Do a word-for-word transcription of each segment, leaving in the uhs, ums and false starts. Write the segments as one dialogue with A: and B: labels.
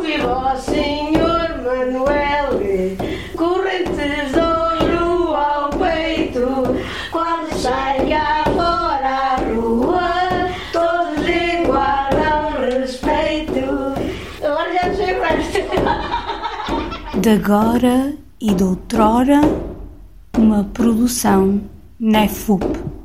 A: viva o senhor Manuel, correntes de ouro ao peito, quando sai cá fora à rua, todos lhe guardam respeito. Agora já sei mais.
B: De agora e de outrora, uma produção Nefup.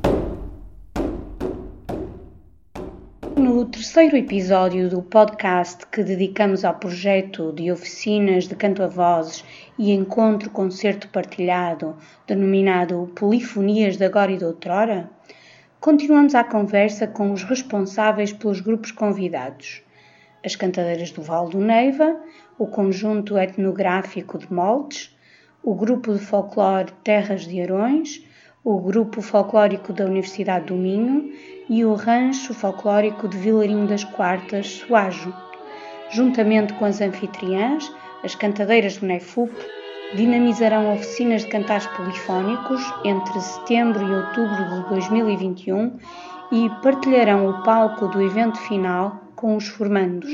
B: No terceiro episódio do podcast que dedicamos ao projeto de oficinas de canto a vozes e encontro-concerto partilhado, denominado Polifonias de Agora e de Outrora, continuamos a conversa com os responsáveis pelos grupos convidados: as Cantadeiras do Val do Neiva, o Conjunto Etnográfico de Moldes, o Grupo de Folclore Terras de Arões, o Grupo Folclórico da Universidade do Minho e o Rancho Folclórico de Vilarinho das Quartas, Soajo. Juntamente com as anfitriãs, as Cantadeiras do Nefup dinamizarão oficinas de cantares polifónicos entre setembro e outubro de dois mil e vinte e um e partilharão o palco do evento final com os formandos.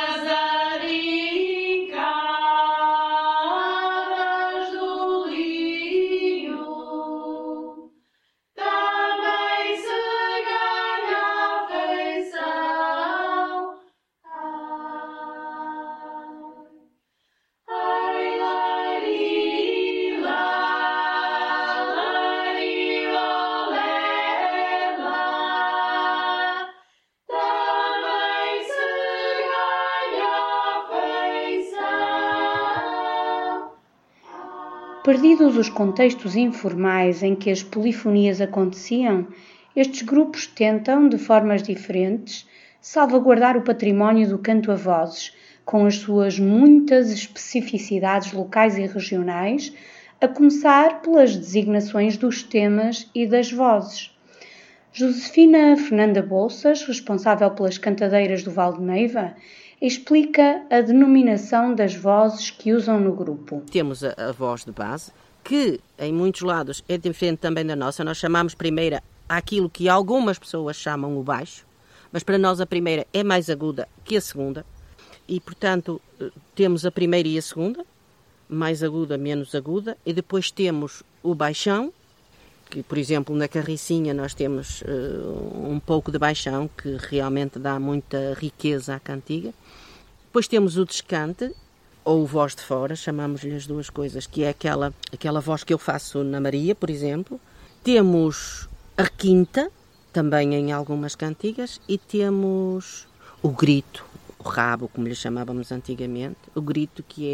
B: Perdidos os contextos informais em que as polifonias aconteciam, estes grupos tentam, de formas diferentes, salvaguardar o património do canto a vozes, com as suas muitas especificidades locais e regionais, a começar pelas designações dos temas e das vozes. Josefina Fernanda Bolsas, responsável pelas Cantadeiras do Val de Neiva, explica a denominação das vozes que usam no grupo.
C: Temos a, a voz de base, que em muitos lados é diferente também da nossa. Nós chamamos primeira aquilo que algumas pessoas chamam o baixo, mas para nós a primeira é mais aguda que a segunda. E, portanto, temos a primeira e a segunda, mais aguda, menos aguda, e depois temos o baixão, que, por exemplo, na carricinha nós temos uh, um pouco de baixão, que realmente dá muita riqueza à cantiga. Depois temos o descante, ou voz de fora, chamamos-lhe as duas coisas, que é aquela, aquela voz que eu faço na Maria, por exemplo. Temos a quinta, também em algumas cantigas, e temos o grito, o rabo, como lhe chamávamos antigamente, o grito que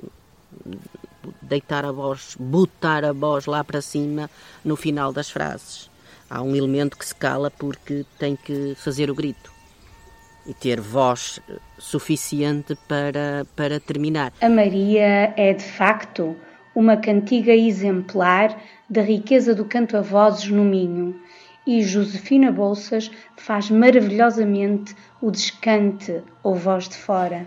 C: é deitar a voz, botar a voz lá para cima no final das frases. Há um elemento que se cala porque tem que fazer o grito e ter voz suficiente para, para terminar.
B: A Maria é, de facto, uma cantiga exemplar da riqueza do canto a vozes no Minho, e Josefina Bolsas faz maravilhosamente o descante ou voz de fora.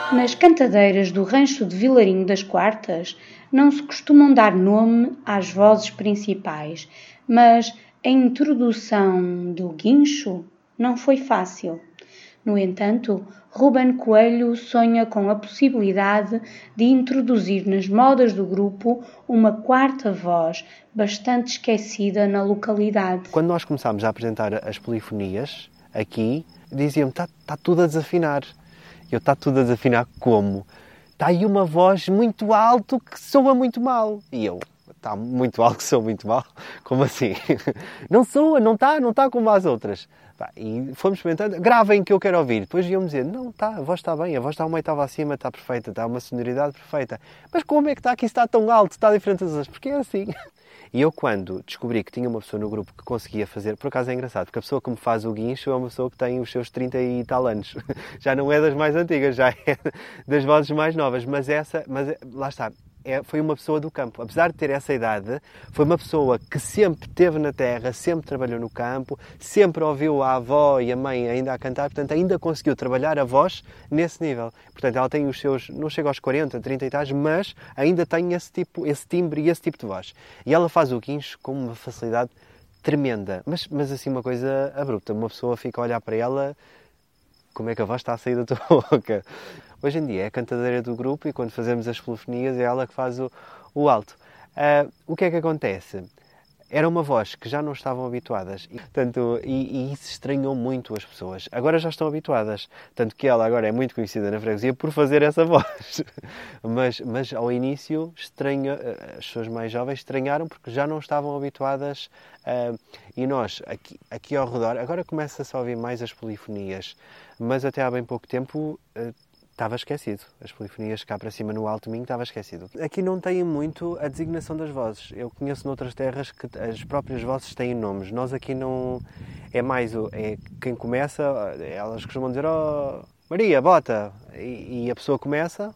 B: Nas cantadeiras do rancho de Vilarinho das Quartas não se costumam dar nome às vozes principais, mas a introdução do guincho não foi fácil. No entanto, Ruben Coelho sonha com a possibilidade de introduzir nas modas do grupo uma quarta voz, bastante esquecida na localidade.
D: Quando nós começámos a apresentar as polifonias aqui, diziam-me, está tá tudo a desafinar. Eu, está tudo a desafinar como? Está aí uma voz muito alto que soa muito mal. E eu, está muito alto que soa muito mal? Como assim? Não soa, não está, não está como as outras. E fomos experimentando, gravem que eu quero ouvir. Depois iam-me dizer, não, está, a voz está bem, a voz está uma oitava acima, está perfeita, está uma sonoridade perfeita. Mas como é que está aqui, está tão alto, está diferente das outras? Porque é assim. E eu, quando descobri que tinha uma pessoa no grupo que conseguia fazer, por acaso é engraçado, porque a pessoa que me faz o guincho é uma pessoa que tem os seus trinta e tal anos. Já não é das mais antigas, já é das vozes mais novas. Mas essa, mas lá está, é, foi uma pessoa do campo. Apesar de ter essa idade, foi uma pessoa que sempre esteve na terra, sempre trabalhou no campo, sempre ouviu a avó e a mãe ainda a cantar, portanto ainda conseguiu trabalhar a voz nesse nível. Portanto, ela tem os seus, não chega aos quarenta, trinta e tais, mas ainda tem esse tipo, esse timbre e esse tipo de voz. E ela faz o guincho com uma facilidade tremenda, mas, mas assim uma coisa abrupta. Uma pessoa fica a olhar para ela, como é que a voz está a sair da tua boca? Hoje em dia é a cantadeira do grupo e quando fazemos as polifonias é ela que faz o, o alto. Uh, o que é que acontece? Era uma voz que já não estavam habituadas e, portanto, e, e isso estranhou muito as pessoas. Agora já estão habituadas, tanto que ela agora é muito conhecida na freguesia por fazer essa voz. mas, mas ao início estranha, as pessoas mais jovens estranharam porque já não estavam habituadas uh, e nós aqui, aqui ao redor, agora começa-se a ouvir mais as polifonias, mas até há bem pouco tempo uh, estava esquecido. As polifonias cá para cima no Alto Minho estava esquecido. Aqui não têm muito a designação das vozes. Eu conheço noutras terras que as próprias vozes têm nomes. Nós aqui não... É mais o... É quem começa, elas costumam dizer, oh, Maria, bota! E, e a pessoa começa.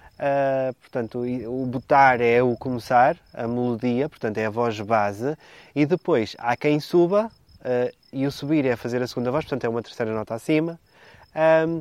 D: Uh, portanto, o botar é o começar, a melodia, portanto é a voz base. E depois há quem suba uh, e o subir é fazer a segunda voz, portanto é uma terceira nota acima. Um,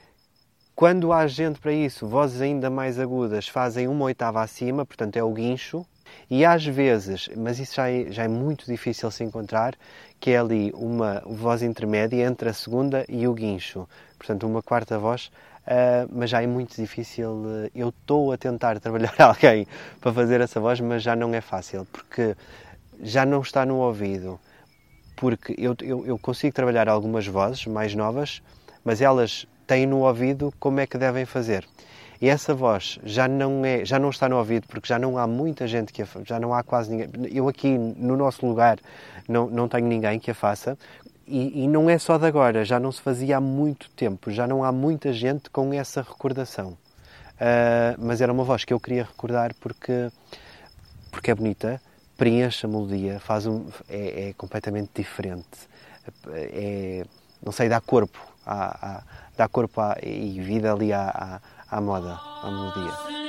D: Quando há gente para isso, vozes ainda mais agudas fazem uma oitava acima, portanto é o guincho. E às vezes, mas isso já é, já é muito difícil se encontrar, que é ali uma voz intermédia entre a segunda e o guincho. Portanto, uma quarta voz, uh, mas já é muito difícil. Uh, eu estou a tentar trabalhar alguém para fazer essa voz, mas já não é fácil, porque já não está no ouvido. Porque eu, eu, eu consigo trabalhar algumas vozes mais novas, mas elas têm no ouvido como é que devem fazer. E essa voz já não, é, já não está no ouvido, porque já não há muita gente que a faça, já não há quase ninguém. Eu aqui, no nosso lugar, não, não tenho ninguém que a faça. E, e não é só de agora, já não se fazia há muito tempo, já não há muita gente com essa recordação. Uh, mas era uma voz que eu queria recordar porque, porque é bonita, preenche a melodia, faz um, é, é completamente diferente. É, não sei, dá corpo. À, à, dá corpo à, e vida ali à, à, à moda, à melodia.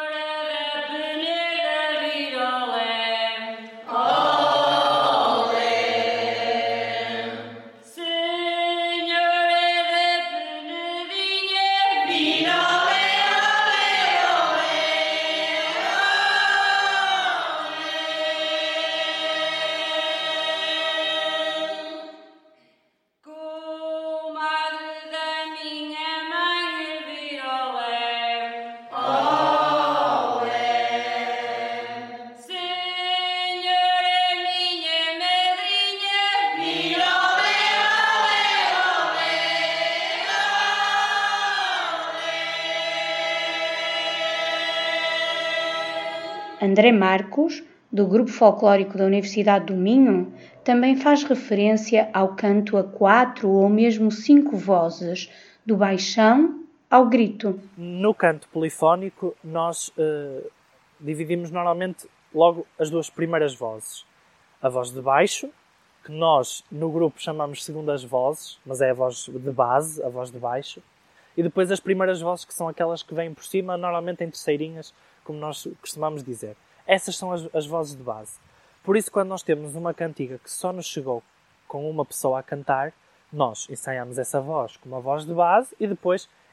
B: André Marcos, do Grupo Folclórico da Universidade do Minho, também faz referência ao canto a quatro ou mesmo cinco vozes, do baixão ao grito.
E: No canto polifónico, nós uh, dividimos normalmente logo as duas primeiras vozes. A voz de baixo, que nós no grupo chamamos segundas vozes, mas é a voz de base, a voz de baixo. E depois as primeiras vozes, que são aquelas que vêm por cima, normalmente em terceirinhas, como nós costumamos dizer. Essas são as, as vozes de base. Por isso, quando nós temos uma cantiga que só nos chegou com uma pessoa a cantar, nós ensaiamos essa voz com uma voz de base e depois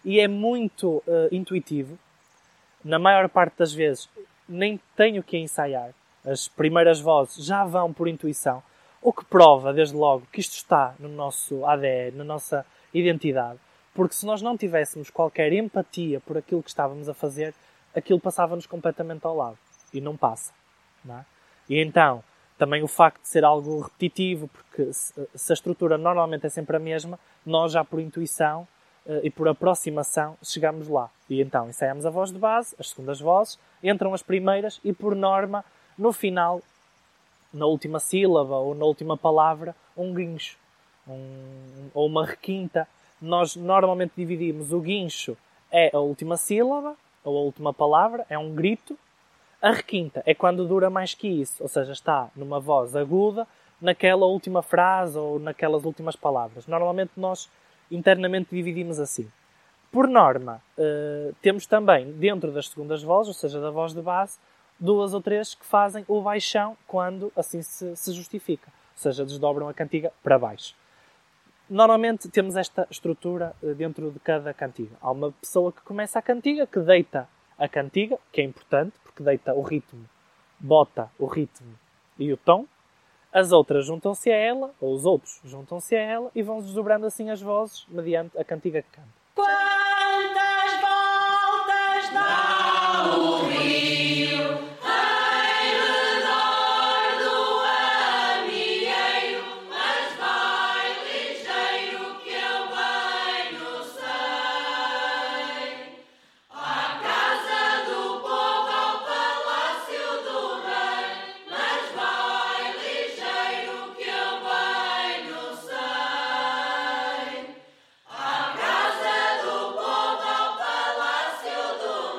E: e é muito uh, intuitivo. Na maior parte das vezes nem tenho que ensaiar. As primeiras vozes já vão por intuição, o que prova, desde logo, que isto está no nosso A D N, na nossa identidade. Porque se nós não tivéssemos qualquer empatia por aquilo que estávamos a fazer, aquilo passava-nos completamente ao lado. E não passa. Não é? E então, também o facto de ser algo repetitivo, porque se a estrutura normalmente é sempre a mesma, nós já por intuição e por aproximação chegamos lá. E então ensaiamos a voz de base, as segundas vozes, entram as primeiras e por norma, no final, na última sílaba ou na última palavra, um guincho. Um, ou uma requinta. Nós normalmente dividimos o guincho é a última sílaba ou a última palavra, é um grito. A requinta é quando dura mais que isso, ou seja, está numa voz aguda naquela última frase ou naquelas últimas palavras. Normalmente nós internamente dividimos assim. Por norma, uh, temos também, dentro das segundas vozes, ou seja, da voz de base, duas ou três que fazem o baixão quando assim se, se justifica. Ou seja, desdobram a cantiga para baixo. Normalmente temos esta estrutura uh, dentro de cada cantiga. Há uma pessoa que começa a cantiga, que deita a cantiga, que é importante, porque deita o ritmo, bota o ritmo e o tom. As outras juntam-se a ela, ou os outros juntam-se a ela, e vão desdobrando assim as vozes, mediante a cantiga que canta.
A: Quantas voltas dá o rio em redor do amieiro, mas vai ligeiro que eu bem no sei. À casa do povo, ao palácio do rei, mas vai ligeiro que eu bem no sei. À casa do povo, ao palácio do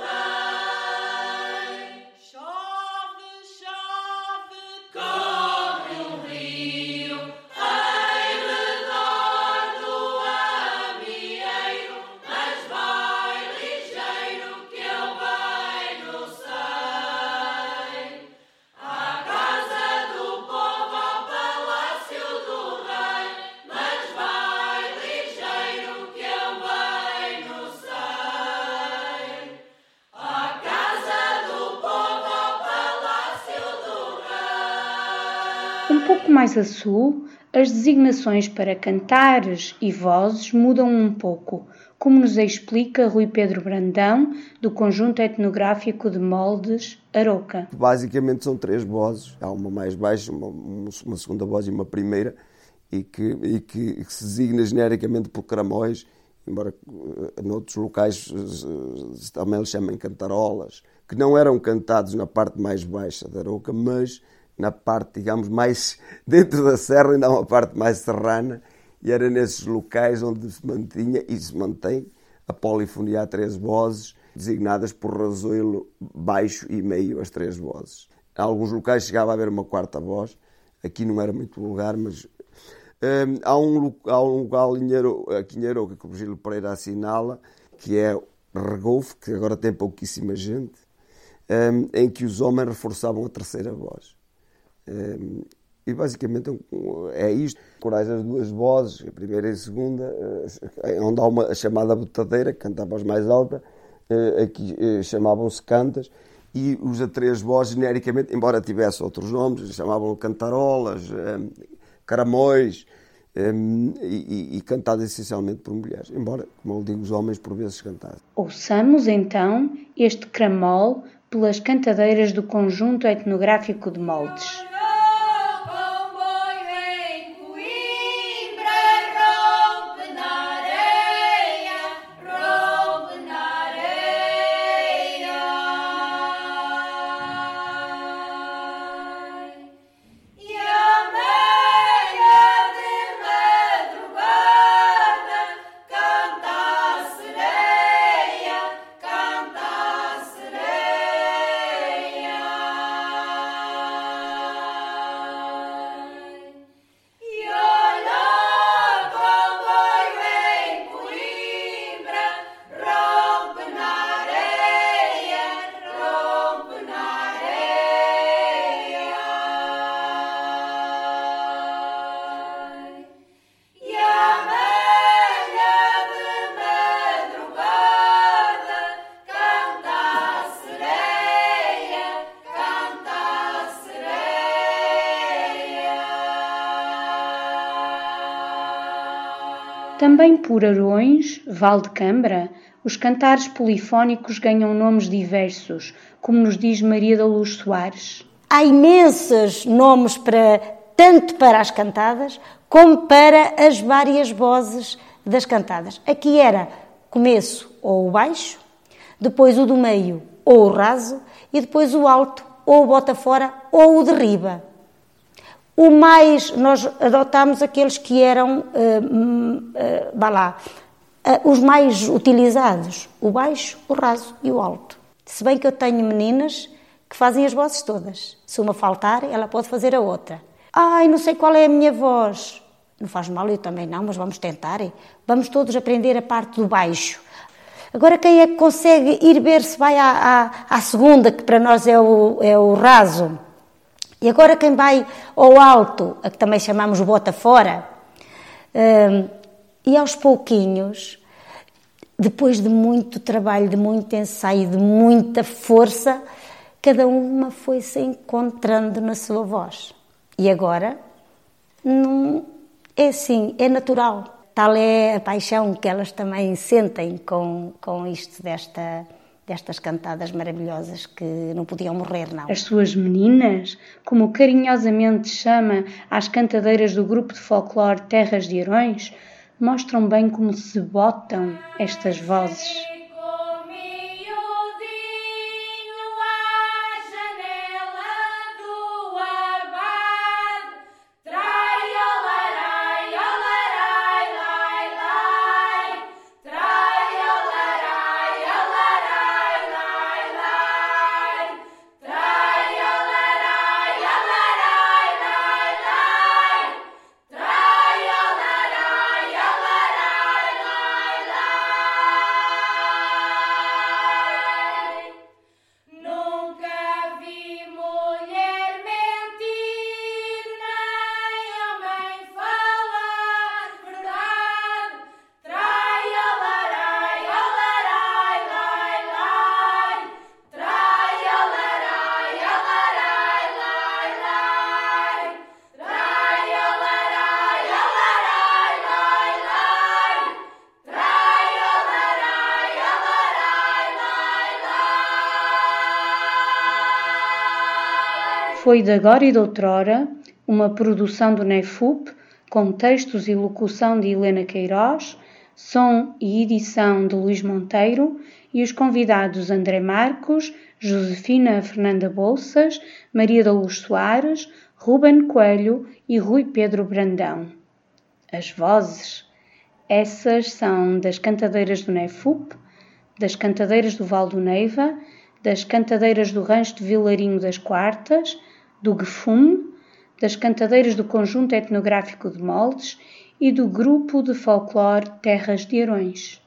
A: rei. Chove, chove, corre o rio em redor do amieiro, mas vai ligeiro que eu bem no sei. À casa do povo, ao palácio do rei, mas vai ligeiro que eu bem no sei. À casa do povo, ao palácio do rei.
B: Um pouco mais a sul, as designações para cantares e vozes mudam um pouco, como nos explica Rui Pedro Brandão, do Conjunto Etnográfico de Moldes, Aroca.
F: Basicamente são três vozes, há uma mais baixa, uma, uma segunda voz e uma primeira, e que, e que, que se designa genericamente por cramóis, embora uh, noutros locais uh, também eles chamem cantarolas, que não eram cantados na parte mais baixa da Aroca, mas na parte, digamos, mais dentro da serra e não a parte mais serrana, e era nesses locais onde se mantinha e se mantém a polifonia a três vozes, designadas por razoilo baixo e meio as três vozes. Em alguns locais chegava a haver uma quarta voz, aqui não era muito lugar, mas hum, há, um, há um lugar aqui em Aroca que o Virgílio Pereira assinala, que é Regolfo, que agora tem pouquíssima gente, hum, em que os homens reforçavam a terceira voz. Hum, e basicamente é isto. Corais as duas vozes, a primeira e a segunda, onde há uma chamada botadeira, que cantava as mais altas, aqui chamavam-se cantas, e os a três vozes, genericamente, embora tivesse outros nomes, chamavam cantarolas, caramóis, e, e cantadas essencialmente por mulheres, embora, como eu digo, os homens por vezes cantassem.
B: Ouçamos então este cramol pelas cantadeiras do Conjunto Etnográfico de Moldes.
A: Canta a sereia.
B: Também por Arões, Val de Cambra, os cantares polifónicos ganham nomes diversos, como nos diz Maria da Luz Soares.
G: Há imensos nomes para, tanto para as cantadas como para as várias vozes das cantadas. Aqui era começo ou o baixo, depois o do meio ou o raso e depois o alto ou o bota fora ou o derriba. O mais, nós adotámos aqueles que eram, uh, uh, vá lá, uh, os mais utilizados, o baixo, o raso e o alto. Se bem que eu tenho meninas que fazem as vozes todas. Se uma faltar, ela pode fazer a outra. Ai, não sei qual é a minha voz. Não faz mal, eu também não, mas vamos tentar. Vamos todos aprender a parte do baixo. Agora, quem é que consegue ir ver se vai à, à, à segunda, que para nós é o, é o raso? E agora quem vai ao alto, a que também chamamos o bota fora, um, e aos pouquinhos, depois de muito trabalho, de muito ensaio, de muita força, cada uma foi se encontrando na sua voz. E agora, não, é assim, é natural. Tal é a paixão que elas também sentem com, com isto desta, destas cantadas maravilhosas que não podiam morrer, não.
B: As suas meninas, como carinhosamente chama às cantadeiras do grupo de folclore Terras de Arões, mostram bem como se botam estas vozes. Foi de agora e de outrora uma produção do NEFUP, com textos e locução de Helena Queiroz, som e edição de Luís Monteiro e os convidados André Marcos, Josefina Fernanda Bolsas, Maria da Luz Soares, Ruben Coelho e Rui Pedro Brandão. As vozes, essas são das cantadeiras do NEFUP, das cantadeiras do Val do Neiva, das cantadeiras do Rancho de Vilarinho das Quartas, do Gefum, das cantadeiras do Conjunto Etnográfico de Moldes e do Grupo de Folclore Terras de Arões.